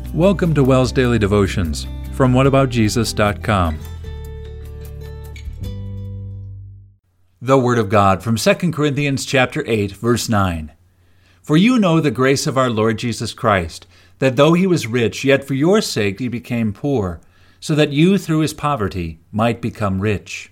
Welcome to WELS Daily Devotions from whataboutjesus.com. The Word of God from 2 Corinthians chapter 8, verse 9. For you know the grace of our Lord Jesus Christ, that though he was rich, yet for your sake he became poor, so that you through his poverty might become rich.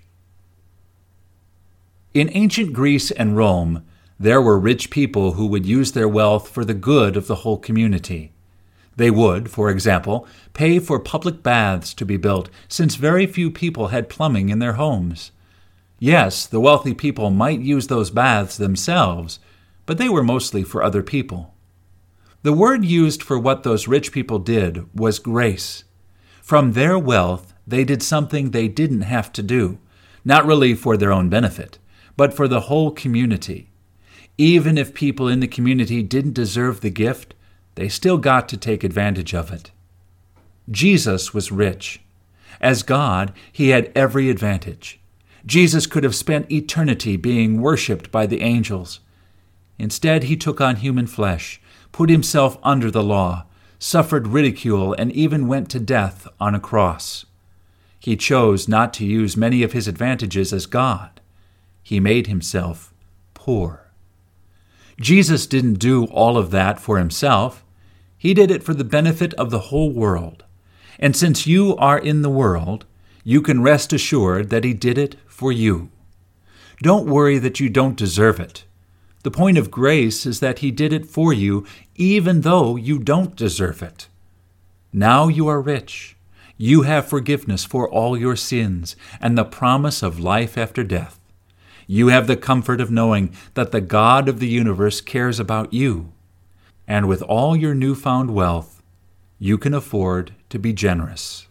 In ancient Greece and Rome, there were rich people who would use their wealth for the good of the whole community. They would, for example, pay for public baths to be built, since very few people had plumbing in their homes. Yes, the wealthy people might use those baths themselves, but they were mostly for other people. The word used for what those rich people did was grace. From their wealth, they did something they didn't have to do, not really for their own benefit, but for the whole community. Even if people in the community didn't deserve the gift, they still got to take advantage of it. Jesus was rich. As God, he had every advantage. Jesus could have spent eternity being worshipped by the angels. Instead, he took on human flesh, put himself under the law, suffered ridicule, and even went to death on a cross. He chose not to use many of his advantages as God. He made himself poor. Jesus didn't do all of that for himself. He did it for the benefit of the whole world. And since you are in the world, you can rest assured that he did it for you. Don't worry that you don't deserve it. The point of grace is that he did it for you even though you don't deserve it. Now you are rich. You have forgiveness for all your sins and the promise of life after death. You have the comfort of knowing that the God of the universe cares about you. And with all your newfound wealth, you can afford to be generous.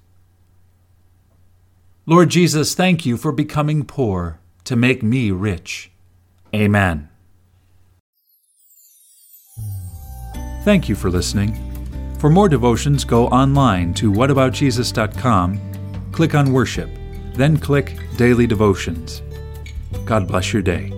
Lord Jesus, thank you for becoming poor to make me rich. Amen. Thank you for listening. For more devotions, go online to whataboutjesus.com, click on Worship, then click Daily Devotions. God bless your day.